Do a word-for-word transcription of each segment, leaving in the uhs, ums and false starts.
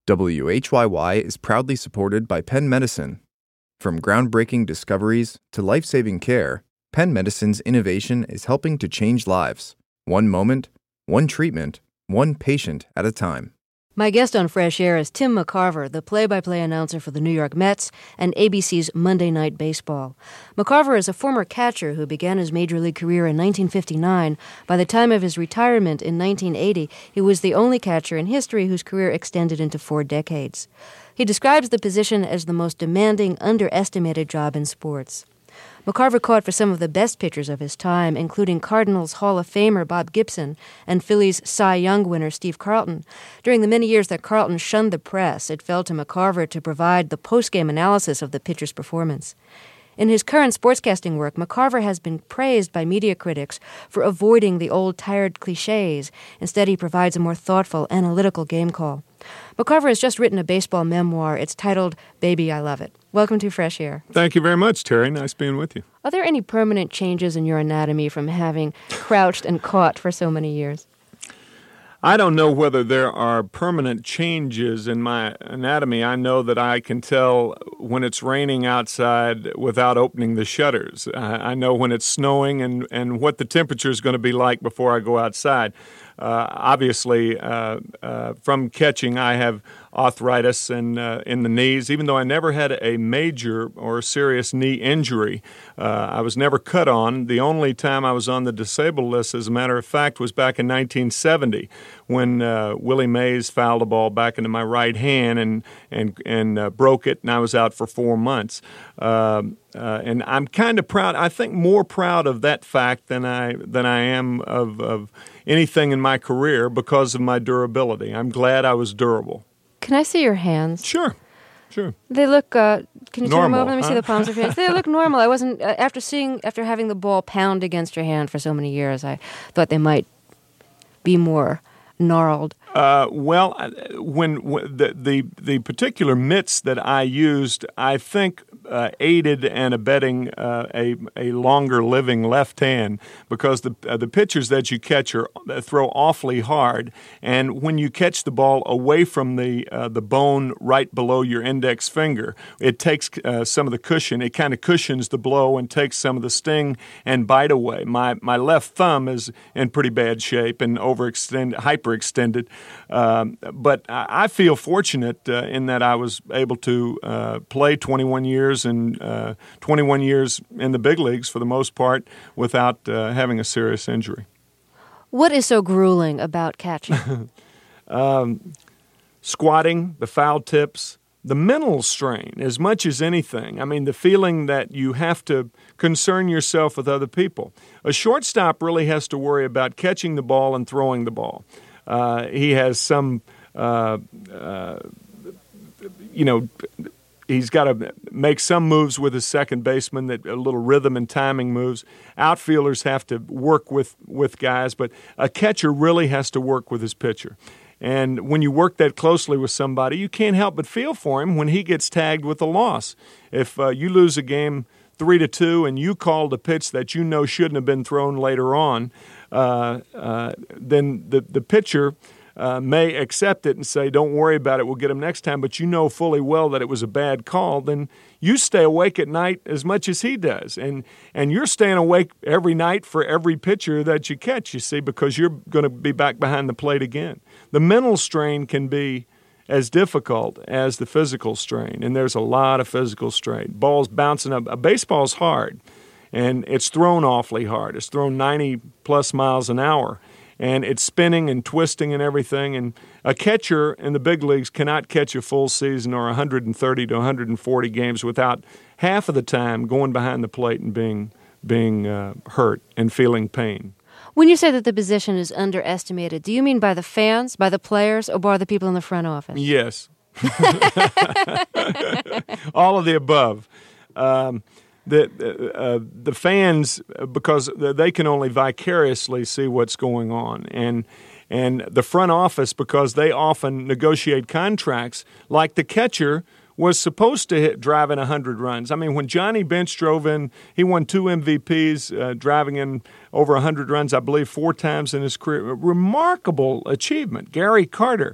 W H Y Y is proudly supported by Penn Medicine. From groundbreaking discoveries to life-saving care, Penn Medicine's innovation is helping to change lives, one moment, one treatment, one patient at a time. My guest on Fresh Air is Tim McCarver, the play-by-play announcer for the New York Mets and A B C's Monday Night Baseball. McCarver is a former catcher who began his major league career in nineteen fifty-nine. By the time of his retirement in nineteen eighty, he was the only catcher in history whose career extended into four decades. He describes the position as the most demanding, underestimated job in sports. McCarver caught for some of the best pitchers of his time, including Cardinals Hall of Famer Bob Gibson and Phillies Cy Young winner Steve Carlton. During the many years that Carlton shunned the press, it fell to McCarver to provide the post-game analysis of the pitcher's performance. In his current sportscasting work, McCarver has been praised by media critics for avoiding the old tired cliches. Instead, he provides a more thoughtful, analytical game call. McCarver has just written a baseball memoir. It's titled Baby, I Love It. Welcome to Fresh Air. Thank you very much, Terry. Nice being with you. Are there any permanent changes in your anatomy from having crouched and caught for so many years? I don't know whether there are permanent changes in my anatomy. I know that I can tell when it's raining outside without opening the shutters. I know when it's snowing and, and what the temperature is going to be like before I go outside. Uh, obviously, uh, uh, from catching, I have arthritis in, uh, in the knees. Even though I never had a major or serious knee injury, uh, I was never cut on. The only time I was on the disabled list, as a matter of fact, was back in nineteen seventy when uh, Willie Mays fouled a ball back into my right hand and and and uh, broke it, and I was out for four months. Uh, uh, and I'm kind of proud. I think more proud of that fact than I than I am of of anything in my career because of my durability. I'm glad I was durable. Can I see your hands? Sure, sure. They look. Uh, can you turn them Normal, over? Let me huh? see the palms of your hands. They look normal. I wasn't uh, after seeing after having the ball pound against your hand for so many years. I thought they might be more gnarled. Uh, well, when, when the, the the particular mitts that I used, I think uh, aided and abetting uh, a a longer living left hand because the uh, the pitchers that you catch are uh, throw awfully hard, and when you catch the ball away from the uh, the bone right below your index finger, it takes uh, some of the cushion. It kind of cushions the blow and takes some of the sting and bite away. My my left thumb is in pretty bad shape and overextend hyperextended. Um, but I feel fortunate uh, in that I was able to uh, play twenty-one years and uh, twenty-one years in the big leagues for the most part without uh, having a serious injury. What is so grueling about catching? um, squatting, the foul tips, the mental strain as much as anything. I mean, the feeling that you have to concern yourself with other people. A shortstop really has to worry about catching the ball and throwing the ball. Uh, he has some, uh, uh, you know, he's got to make some moves with his second baseman, that a little rhythm and timing moves. Outfielders have to work with, with guys, but a catcher really has to work with his pitcher. And when you work that closely with somebody, you can't help but feel for him when he gets tagged with a loss. If uh, you lose a game three to two and you called a pitch that you know shouldn't have been thrown later on, Uh, uh, then the, the pitcher uh, may accept it and say, don't worry about it, we'll get him next time, but you know fully well that it was a bad call, then you stay awake at night as much as he does. And and you're staying awake every night for every pitcher that you catch, you see, because you're going to be back behind the plate again. The mental strain can be as difficult as the physical strain, and there's a lot of physical strain. Balls bouncing up. A baseball's hard. And it's thrown awfully hard. It's thrown ninety-plus miles an hour, and it's spinning and twisting and everything. And a catcher in the big leagues cannot catch a full season or one hundred thirty to one hundred forty games without half of the time going behind the plate and being being uh, hurt and feeling pain. When you say that the position is underestimated, do you mean by the fans, by the players, or by the people in the front office? Yes. All of the above. Um, The uh, the fans, because they can only vicariously see what's going on, and and the front office, because they often negotiate contracts like the catcher was supposed to hit driving one hundred runs. I mean, when Johnny Bench drove in, he won two M V Ps, uh, driving in over one hundred runs, I believe, four times in his career. A remarkable achievement. Gary Carter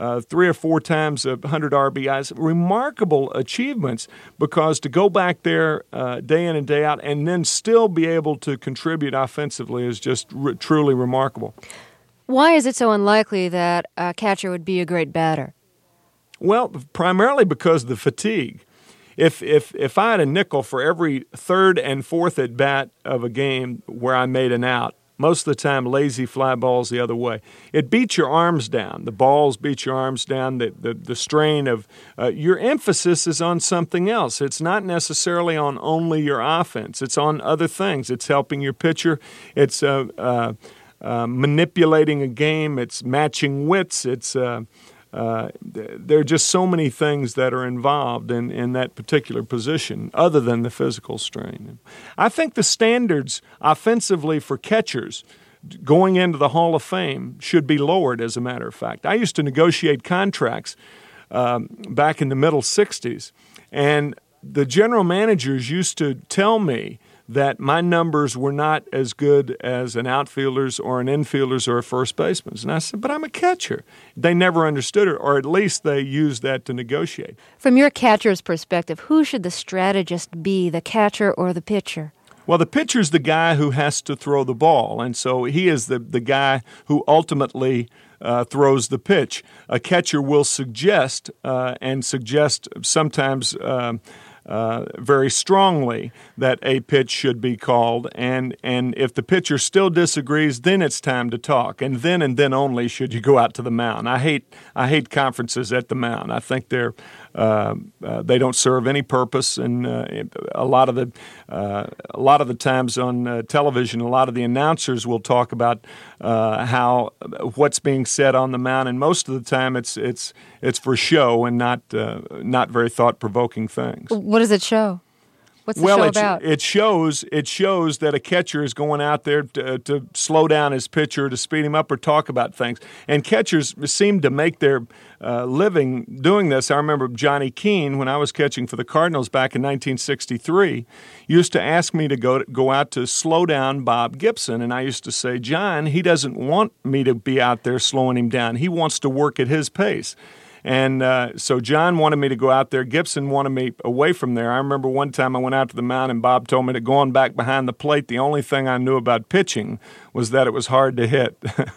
uh, three or four times one hundred R B Is. Remarkable achievements, because to go back there uh, day in and day out and then still be able to contribute offensively is just r- truly remarkable. Why is it so unlikely that a catcher would be a great batter? Well, primarily because of the fatigue. If if if I had a nickel for every third and fourth at bat of a game where I made an out, most of the time lazy fly balls the other way, it beats your arms down. The balls beat your arms down. The the, the strain of uh, your emphasis is on something else. It's not necessarily on only your offense. It's on other things. It's helping your pitcher. It's uh, uh, uh, manipulating a game. It's matching wits. It's uh, Uh, there are just so many things that are involved in, in that particular position other than the physical strain. I think the standards offensively for catchers going into the Hall of Fame should be lowered, as a matter of fact. I used to negotiate contracts um, back in the middle sixties, and the general managers used to tell me that my numbers were not as good as an outfielder's or an infielder's or a first baseman's. And I said, but I'm a catcher. They never understood it, or at least they used that to negotiate. From your catcher's perspective, who should the strategist be, the catcher or the pitcher? Well, the pitcher's the guy who has to throw the ball, and so he is the, the guy who ultimately uh, throws the pitch. A catcher will suggest, uh, and suggest sometimes uh, Uh, very strongly that a pitch should be called, and and if the pitcher still disagrees, then it's time to talk, and then and then only should you go out to the mound. I hate I hate conferences at the mound. I think they're uh, uh, they don't serve any purpose, and uh, a lot of the uh, a lot of the times on uh, television, a lot of the announcers will talk about uh, how what's being said on the mound, and most of the time it's it's it's for show and not uh, not very thought-provoking things. What does it show? What's the well, show it, about? it shows it shows that a catcher is going out there to, to slow down his pitcher, to speed him up, or talk about things. And catchers seem to make their uh, living doing this. I remember Johnny Keane, when I was catching for the Cardinals back in nineteen sixty-three, used to ask me to go to, go out to slow down Bob Gibson, and I used to say, John, he doesn't want me to be out there slowing him down. He wants to work at his pace. And uh, so John wanted me to go out there. Gibson wanted me away from there. I remember one time I went out to the mound, and Bob told me to go on back behind the plate. The only thing I knew about pitching was that it was hard to hit.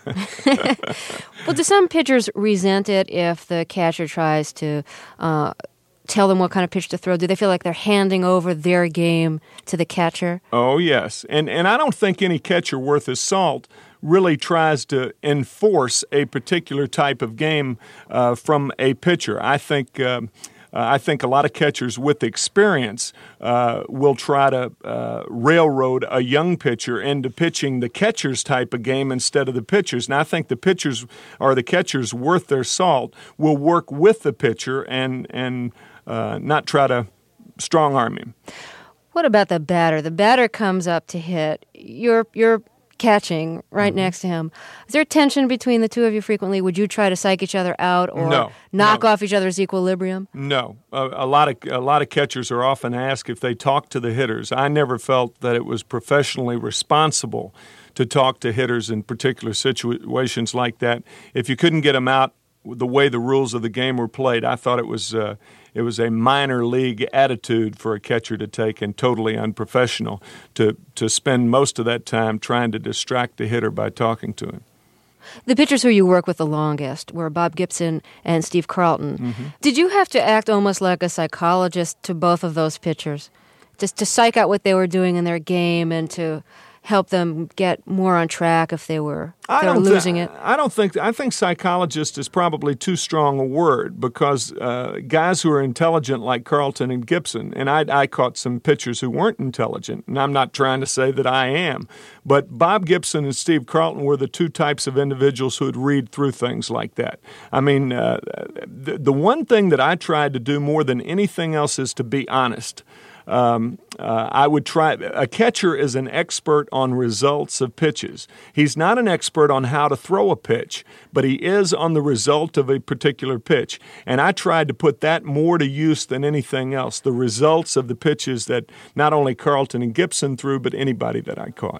Well, do some pitchers resent it if the catcher tries to uh, tell them what kind of pitch to throw? Do they feel like they're handing over their game to the catcher? Oh, yes. And, and I don't think any catcher worth his salt really tries to enforce a particular type of game uh, from a pitcher. I think uh, uh, I think a lot of catchers with experience uh, will try to uh, railroad a young pitcher into pitching the catcher's type of game instead of the pitcher's. And I think the pitchers or the catchers worth their salt will work with the pitcher and and uh, not try to strong arm him. What about the batter? The batter comes up to hit. You're you're catching right mm-hmm. next to him. Is there tension between the two of you frequently? Would you try to psych each other out or no, knock no. off each other's equilibrium? No. A, a lot of a lot of catchers are often asked if they talk to the hitters. I never felt that it was professionally responsible to talk to hitters in particular situations like that. If you couldn't get them out the way the rules of the game were played, I thought it was uh, it was a minor league attitude for a catcher to take and totally unprofessional to to spend most of that time trying to distract the hitter by talking to him. The pitchers who you work with the longest were Bob Gibson and Steve Carlton. Mm-hmm. Did you have to act almost like a psychologist to both of those pitchers, just to psych out what they were doing in their game and to help them get more on track if they were, if they were losing th- it? I don't think I think psychologist is probably too strong a word, because uh, guys who are intelligent like Carlton and Gibson, and I, I caught some pitchers who weren't intelligent, and I'm not trying to say that I am, but Bob Gibson and Steve Carlton were the two types of individuals who would read through things like that. I mean, uh, the, the one thing that I tried to do more than anything else is to be honest. Um, uh, I would try. A catcher is an expert on results of pitches. He's not an expert on how to throw a pitch, but he is on the result of a particular pitch. And I tried to put that more to use than anything else, the results of the pitches that not only Carlton and Gibson threw, but anybody that I caught.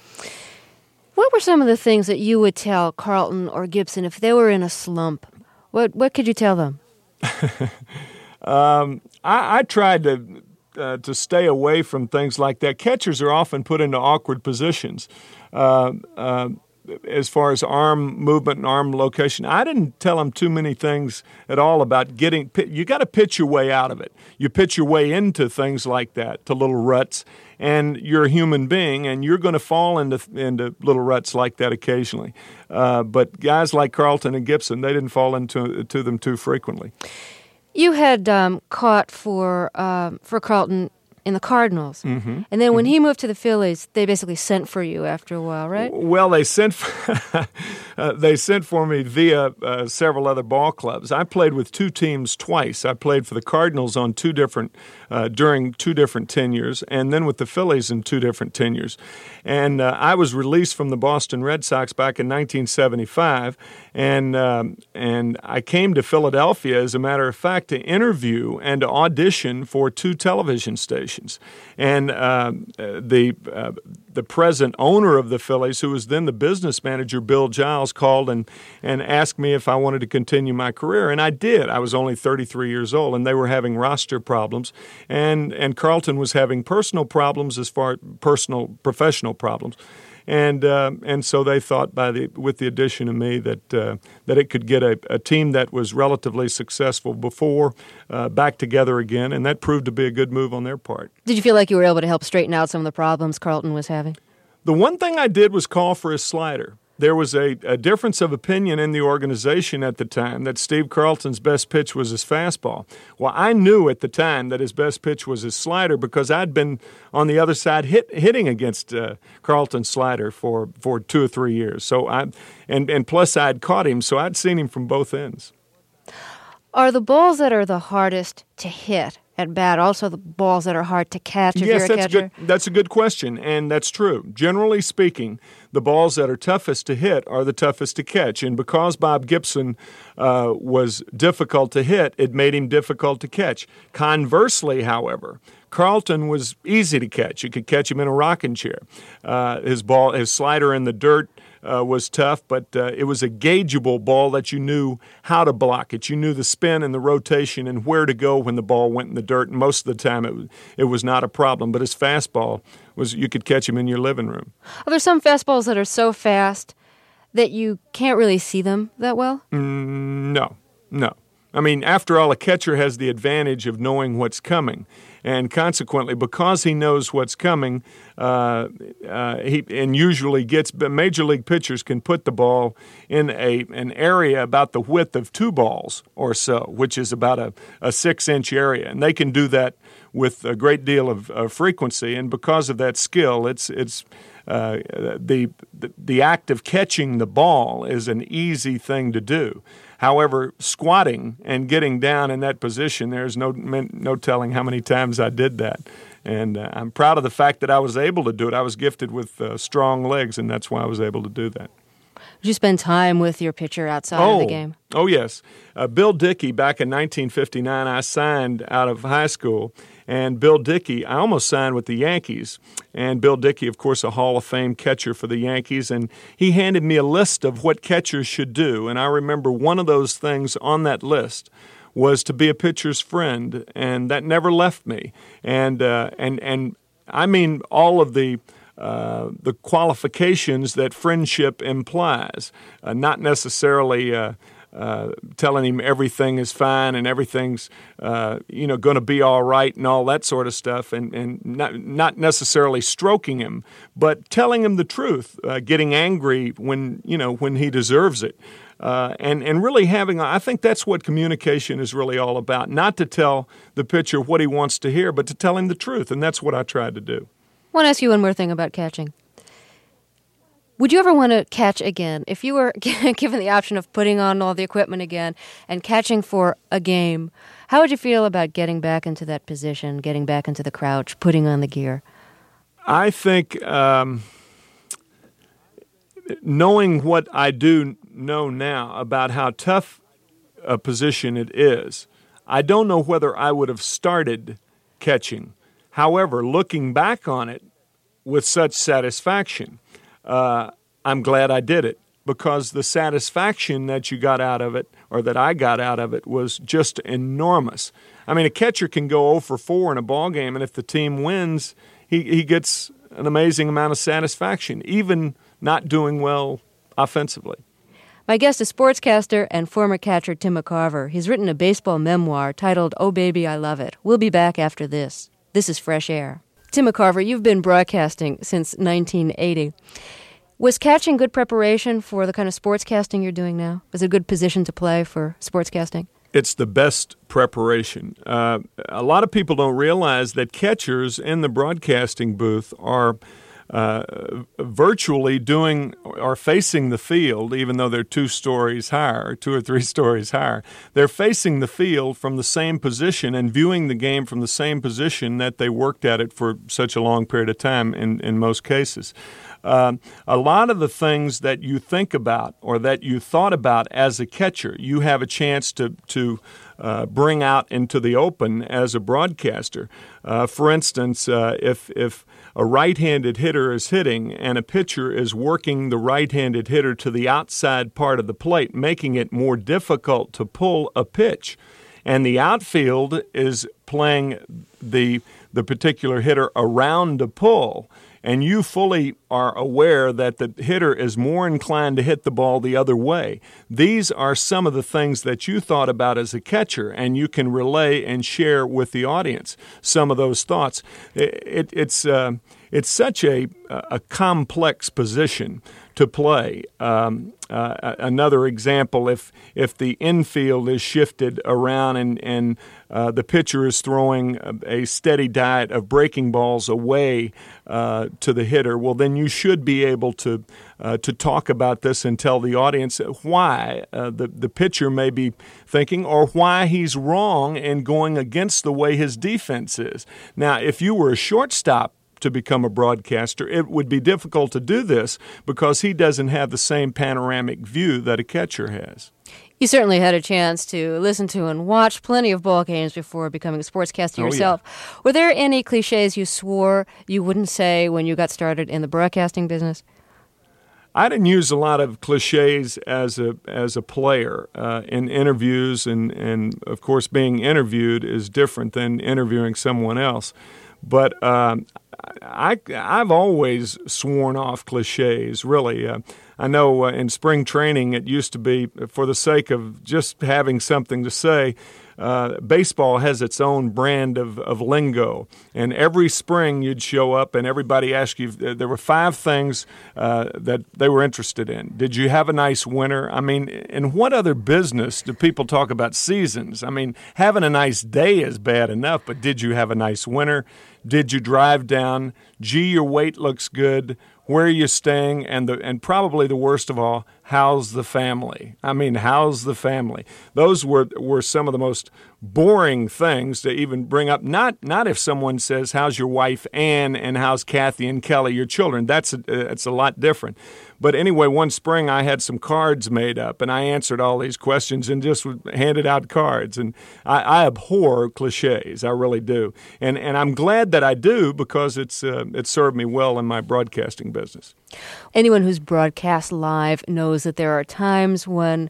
What were some of the things that you would tell Carlton or Gibson if they were in a slump? What what could you tell them? um, I, I tried to uh, to stay away from things like that. Catchers are often put into awkward positions. Uh, uh, as far as arm movement and arm location, I didn't tell them too many things at all about getting – you got to pitch your way out of it. You pitch your way into things like that, to little ruts, and you're a human being, and you're going to fall into into little ruts like that occasionally. Uh, but guys like Carlton and Gibson, they didn't fall into to them too frequently. You had um, caught for um, for Carlton in the Cardinals. Mm-hmm. And then when mm-hmm. he moved to the Phillies, they basically sent for you after a while, right? Well, they sent for, uh, they sent for me via uh, several other ball clubs. I played with two teams twice. I played for the Cardinals on two different uh, during two different tenures, and then with the Phillies in two different tenures. And uh, I was released from the Boston Red Sox back in nineteen seventy-five, and um, and I came to Philadelphia, as a matter of fact, to interview and to audition for two television stations. And uh, the uh, the present owner of the Phillies, who was then the business manager, Bill Giles, called and, and asked me if I wanted to continue my career. And I did. I was only thirty-three years old, and they were having roster problems. And, and Carlton was having personal problems as far as personal, professional problems. And uh, and so they thought, by the with the addition of me, that uh, that it could get a, a team that was relatively successful before uh, back together again, and that proved to be a good move on their part. Did you feel like you were able to help straighten out some of the problems Carlton was having? The one thing I did was call for his slider. There was a, a difference of opinion in the organization at the time that Steve Carlton's best pitch was his fastball. Well, I knew at the time that his best pitch was his slider because I'd been on the other side hit, hitting against uh, Carlton's slider for, for two or three years. So I and, and plus I'd caught him, so I'd seen him from both ends. Are the balls that are the hardest to hit at bat also the balls that are hard to catch if yes, you're a that's catcher? Good. That's a good question, and that's true. Generally speaking, the balls that are toughest to hit are the toughest to catch. And because Bob Gibson uh, was difficult to hit, it made him difficult to catch. Conversely, however, Carlton was easy to catch. You could catch him in a rocking chair. Uh, his ball, his slider in the dirt uh, was tough, but uh, it was a gaugeable ball that you knew how to block it. You knew the spin and the rotation and where to go when the ball went in the dirt. And most of the time, it was, it was not a problem. But his fastball was you could catch him in your living room. Are there some fastballs that are so fast that you can't really see them that well? Mm, no, no. I mean, after all, a catcher has the advantage of knowing what's coming. And consequently, because he knows what's coming, uh, uh, he and usually gets – major league pitchers can put the ball in a an area about the width of two balls or so, which is about a, a six-inch area. And they can do that with a great deal of, of frequency. And because of that skill, it's it's uh, the, the the act of catching the ball is an easy thing to do. However, squatting and getting down in that position, there's no no telling how many times I did that. And uh, I'm proud of the fact that I was able to do it. I was gifted with uh, strong legs, and that's why I was able to do that. Did you spend time with your pitcher outside oh, of the game? Oh, yes. Uh, Bill Dickey, back in nineteen fifty-nine, I signed out of high school. And Bill Dickey, I almost signed with the Yankees. And Bill Dickey, of course, a Hall of Fame catcher for the Yankees. And he handed me a list of what catchers should do. And I remember one of those things on that list was to be a pitcher's friend. And that never left me. And uh, and and I mean all of the uh, the qualifications that friendship implies, uh, not necessarily uh, Uh, telling him everything is fine and everything's uh, you know going to be all right and all that sort of stuff, and and not not necessarily stroking him, but telling him the truth, uh, getting angry when you know when he deserves it, uh, and and really having I think that's what communication is really all about. Not to tell the pitcher what he wants to hear, but to tell him the truth, and that's what I tried to do. I want to ask you one more thing about catching. Would you ever want to catch again? If you were given the option of putting on all the equipment again and catching for a game, how would you feel about getting back into that position, getting back into the crouch, putting on the gear? I think um, knowing what I do know now about how tough a position it is, I don't know whether I would have started catching. However, looking back on it with such satisfaction, Uh, I'm glad I did it. because the satisfaction that you got out of it, or that I got out of it, was just enormous. I mean, a catcher can go oh for four in a ball game, and if the team wins, he, he gets an amazing amount of satisfaction, even not doing well offensively. My guest is sportscaster and former catcher Tim McCarver. He's written a baseball memoir titled Oh Baby, I Love It. We'll be back after this. This is Fresh Air. Tim McCarver, you've been broadcasting since nineteen eighty. Was catching good preparation for the kind of sportscasting you're doing now? Was it a good position to play for sportscasting? It's the best preparation. Uh, a lot of people don't realize that catchers in the broadcasting booth are uh, virtually doing or facing the field, even though they're two stories higher, two or three stories higher. They're facing the field from the same position and viewing the game from the same position that they worked at it for such a long period of time in, in most cases. Uh, a lot of the things that you think about or that you thought about as a catcher, you have a chance to to uh, bring out into the open as a broadcaster. Uh, for instance, uh, if if a right-handed hitter is hitting and a pitcher is working the right-handed hitter to the outside part of the plate, making it more difficult to pull a pitch, and the outfield is playing the the particular hitter around a pull, and you fully are aware that the hitter is more inclined to hit the ball the other way. These are some of the things that you thought about as a catcher, and you can relay and share with the audience some of those thoughts. It, it, it's uh, it's such a a complex position to play. Um, uh, another example, if if the infield is shifted around and and uh, the pitcher is throwing a, a steady diet of breaking balls away uh, to the hitter, well, then you should be able to uh, to talk about this and tell the audience why uh, the the pitcher may be thinking, or why he's wrong in going against the way his defense is. Now, if you were a shortstop to become a broadcaster, it would be difficult to do this because he doesn't have the same panoramic view that a catcher has. You certainly had a chance to listen to and watch plenty of ball games before becoming a sportscaster Oh, yourself. yeah. Were there any cliches you swore you wouldn't say when you got started in the broadcasting business? I didn't use a lot of cliches as a as a player uh, in interviews, and, and of course being interviewed is different than interviewing someone else. But um, I, I've always sworn off cliches, really. Uh, I know uh, in spring training it used to be, for the sake of just having something to say, uh, baseball has its own brand of, of lingo. And every spring you'd show up and everybody asked you, there were five things uh, that they were interested in. Did you have a nice winter? I mean, in what other business do people talk about seasons? I mean, having a nice day is bad enough, but did you have a nice winter? Did you drive down? Gee, your weight looks good. Where are you staying? And the and probably the worst of all, how's the family? I mean, how's the family? Those were were some of the most boring things to even bring up. Not not if someone says, how's your wife Ann and how's Kathy and Kelly, your children. That's a, it's a lot different. But anyway, one spring I had some cards made up, and I answered all these questions and just handed out cards. And I, I abhor cliches, I really do. And and I'm glad that I do because it's uh, it's served me well in my broadcasting business. Anyone who's broadcast live knows that there are times when,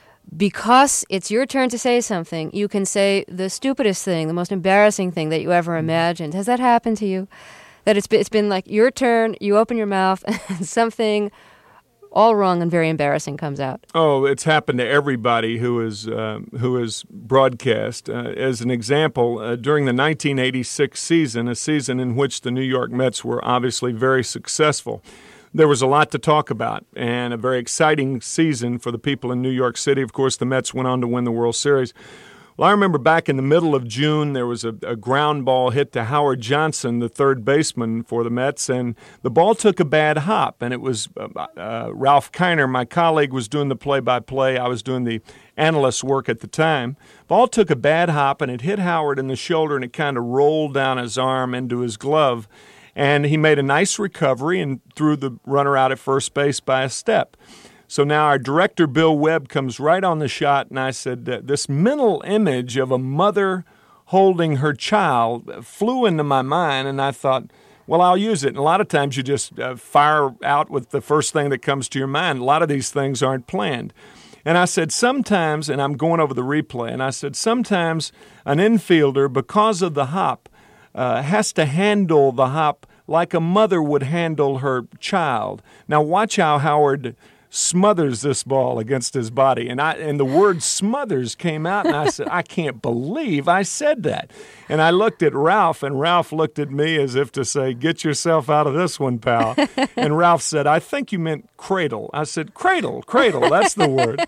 because it's your turn to say something, you can say the stupidest thing, the most embarrassing thing that you ever imagined. Has that happened to you? That it's been, it's been like your turn, you open your mouth, and something all wrong and very embarrassing comes out. Oh, it's happened to everybody who is uh, who is broadcast. Uh, as an example, uh, during the nineteen eighty-six season, a season in which the New York Mets were obviously very successful, there was a lot to talk about and a very exciting season for the people in New York City. Of course, the Mets went on to win the World Series. Well, I remember back in the middle of June, there was a, a ground ball hit to Howard Johnson, the third baseman for the Mets, and the ball took a bad hop. And it was uh, uh, Ralph Kiner, my colleague, was doing the play-by-play. I was doing the analyst work at the time. Ball took a bad hop, and it hit Howard in the shoulder, and it kind of rolled down his arm into his glove. And he made a nice recovery and threw the runner out at first base by a step. So now our director, Bill Webb, comes right on the shot, and I said, this mental image of a mother holding her child flew into my mind, and I thought, Well, I'll use it. And a lot of times you just uh, fire out with the first thing that comes to your mind. A lot of these things aren't planned. And I said sometimes, and I'm going over the replay, and I said sometimes an infielder, because of the hop, uh, has to handle the hop like a mother would handle her child. Now watch how Howard smothers this ball against his body. And I and the word smothers came out, and I said, I can't believe I said that. And I looked at Ralph, and Ralph looked at me as if to say, get yourself out of this one, pal. And Ralph said, I think you meant cradle. I said, cradle, cradle, that's the word.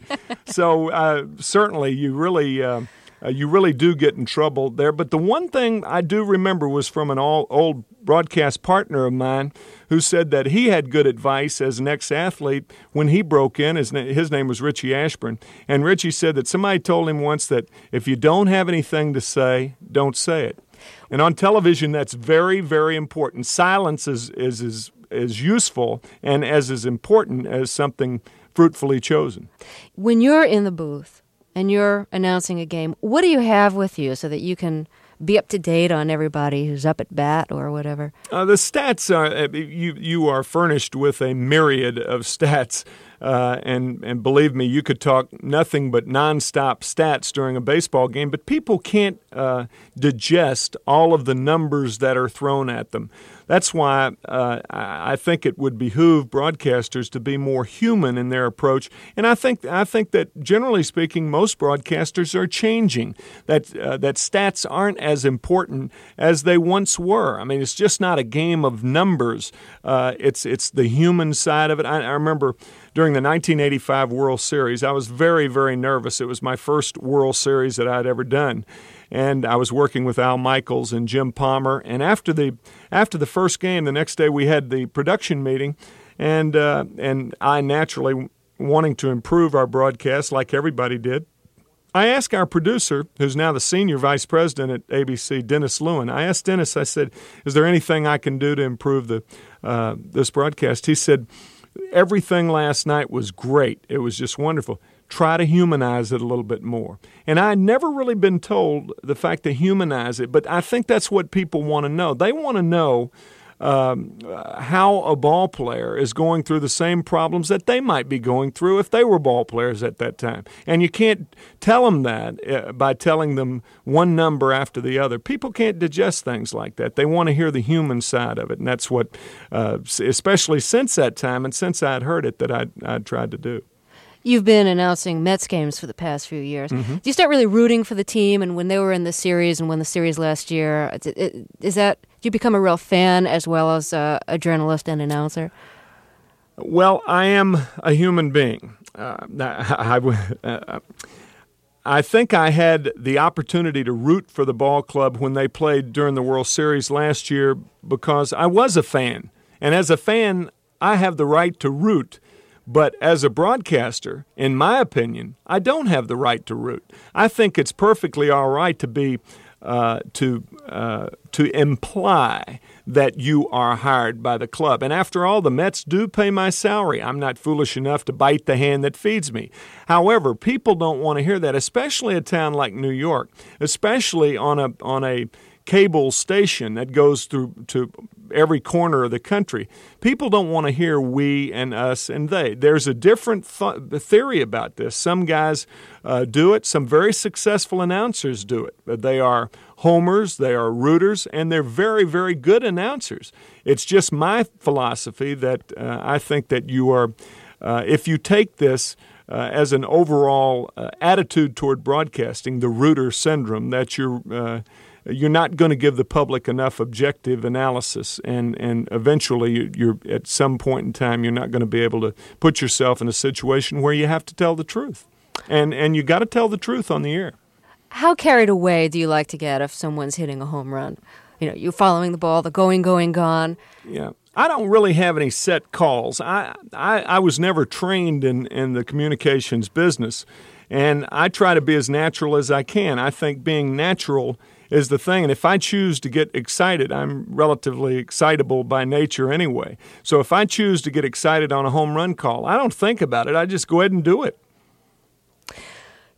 So uh, certainly you really... Uh, Uh, you really do get in trouble there. But the one thing I do remember was from an all, old broadcast partner of mine who said that he had good advice as an ex-athlete when he broke in. His, na- his name was Richie Ashburn. And Richie said that somebody told him once that if you don't have anything to say, don't say it. And on television, that's very, very important. Silence is, is, is, is useful and as is important as something fruitfully chosen. When you're in the booth and you're announcing a game, what do you have with you so that you can be up to date on everybody who's up at bat or whatever? Uh, the stats are you. You are furnished with a myriad of stats, uh, and and believe me, you could talk nothing but nonstop stats during a baseball game. But people can't uh, digest all of the numbers that are thrown at them. That's why uh, I think it would behoove broadcasters to be more human in their approach, and I think I think that generally speaking, most broadcasters are changing. That uh, that stats aren't as important as they once were. I mean, it's just not a game of numbers. Uh, it's it's the human side of it. I, I remember during the nineteen eighty-five World Series, I was very very nervous. It was my first World Series that I'd ever done. And I was working with Al Michaels and Jim Palmer. And after the after the first game, the next day we had the production meeting, and uh, and I naturally wanting to improve our broadcast like everybody did, I asked our producer, who's now the senior vice president at A B C, Dennis Lewin. I asked Dennis, I said, "Is there anything I can do to improve the uh, this broadcast?" He said, "Everything last night was great. It was just wonderful. Try to humanize it a little bit more." And I'd never really been told the fact to humanize it, but I think that's what people want to know. They want to know um, how a ball player is going through the same problems that they might be going through if they were ball players at that time. And you can't tell them that by telling them one number after the other. People can't digest things like that. They want to hear the human side of it, and that's what, uh, especially since that time and since I'd heard it, that I'd, I'd tried to do. You've been announcing Mets games for the past few years. Mm-hmm. Do you start really rooting for the team? And when they were in the series and won the series last year, is that, do you become a real fan as well as a, a journalist and announcer? Well, I am a human being. Uh, I, I, uh, I think I had the opportunity to root for the ball club when they played during the World Series last year because I was a fan. And as a fan, I have the right to root. But as a broadcaster, in my opinion, I don't have the right to root. I think it's perfectly all right to be uh, to uh, to imply that you are hired by the club. And after all, the Mets do pay my salary. I'm not foolish enough to bite the hand that feeds me. However, people don't want to hear that, especially a town like New York, especially on a on a cable station that goes through to every corner of the country. People don't want to hear we and us and they. There's a different th- theory about this. Some guys uh, do it. Some very successful announcers do it. They are homers, they are rooters, and they're very, very good announcers. It's just my philosophy that uh, I think that you are, uh, if you take this uh, as an overall uh, attitude toward broadcasting, the rooter syndrome, that you're uh, you're not going to give the public enough objective analysis, and, and eventually you're at some point in time you're not going to be able to put yourself in a situation where you have to tell the truth. And and you got to tell the truth on the air. How carried away do you like to get if someone's hitting a home run? You know, you're following the ball, the going, going, gone. Yeah. I don't really have any set calls. I I, I was never trained in, in the communications business, and I try to be as natural as I can. I think being natural is the thing. And if I choose to get excited, I'm relatively excitable by nature anyway. So if I choose to get excited on a home run call, I don't think about it. I just go ahead and do it.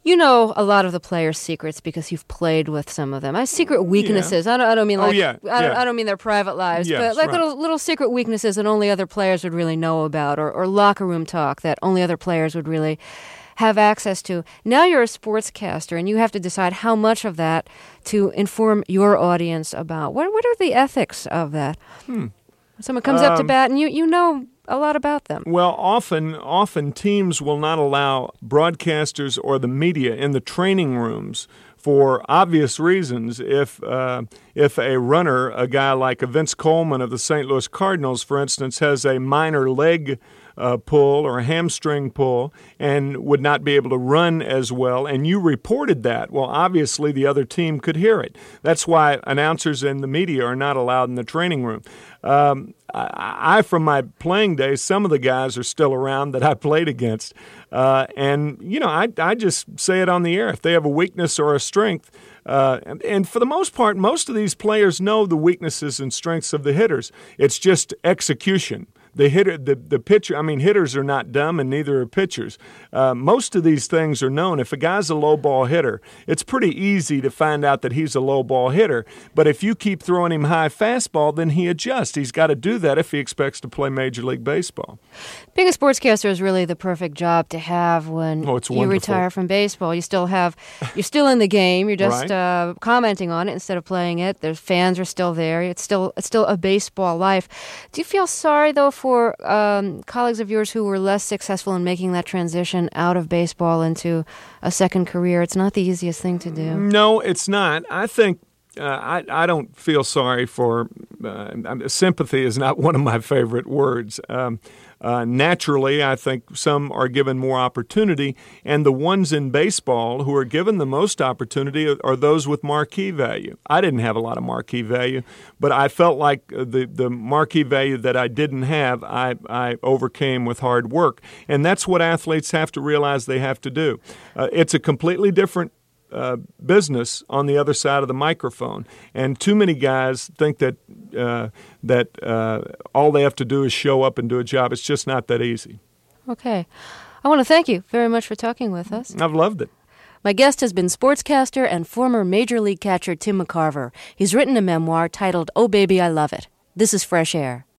You know a lot of the players' secrets because you've played with some of them. I secret weaknesses. Yeah. I don't. I don't mean like. Oh, yeah. I, don't, yeah. I don't mean their private lives, Yes, but like right. little little secret weaknesses that only other players would really know about, or, or locker room talk that only other players would really have access to. Now you're a sportscaster, and you have to decide how much of that to inform your audience about. What What are the ethics of that? Hmm. Someone comes up to Um, bat, and you you know a lot about them. Well, often, often teams will not allow broadcasters or the media in the training rooms for obvious reasons. If uh, if a runner, a guy like a Vince Coleman of the Saint Louis Cardinals, for instance, has a minor leg uh, pull or a hamstring pull and would not be able to run as well, and you reported that, well, obviously the other team could hear it. That's why announcers and the media are not allowed in the training room. Um, I, I, from my playing days, some of the guys are still around that I played against. Uh, and, you know, I, I just say it on the air. If they have a weakness or a strength, uh, and, and for the most part, most of these players know the weaknesses and strengths of the hitters. It's just execution. The hitter, the, the pitcher, I mean, hitters are not dumb and neither are pitchers. Uh, most of these things are known. If a guy's a low ball hitter, it's pretty easy to find out that he's a low ball hitter. But if you keep throwing him high fastball, then he adjusts. He's got to do that if he expects to play Major League Baseball. Being a sportscaster is really the perfect job to have when Oh, it's you wonderful. retire from baseball. You still have, you're still in the game. You're just Right. uh, commenting on it instead of playing it. There's fans are still there. It's still it's still a baseball life. Do you feel sorry though for um, colleagues of yours who were less successful in making that transition out of baseball into a second career? It's not the easiest thing to do. No, it's not. I think uh, I, I don't feel sorry for uh, sympathy is not one of my favorite words. Um, uh, naturally, I think some are given more opportunity, and the ones in baseball who are given the most opportunity are, are those with marquee value. I didn't have a lot of marquee value, but I felt like the, the marquee value that I didn't have, I, I overcame with hard work. And that's what athletes have to realize they have to do. Uh, it's a completely different Uh, business on the other side of the microphone, and too many guys think that uh, that uh, all they have to do is show up and do a job. It's just not that easy. Okay. I want to thank you very much for talking with us. I've loved it. My guest has been sportscaster and former Major League catcher Tim McCarver. He's written a memoir titled Oh Baby, I Love It. This is Fresh Air.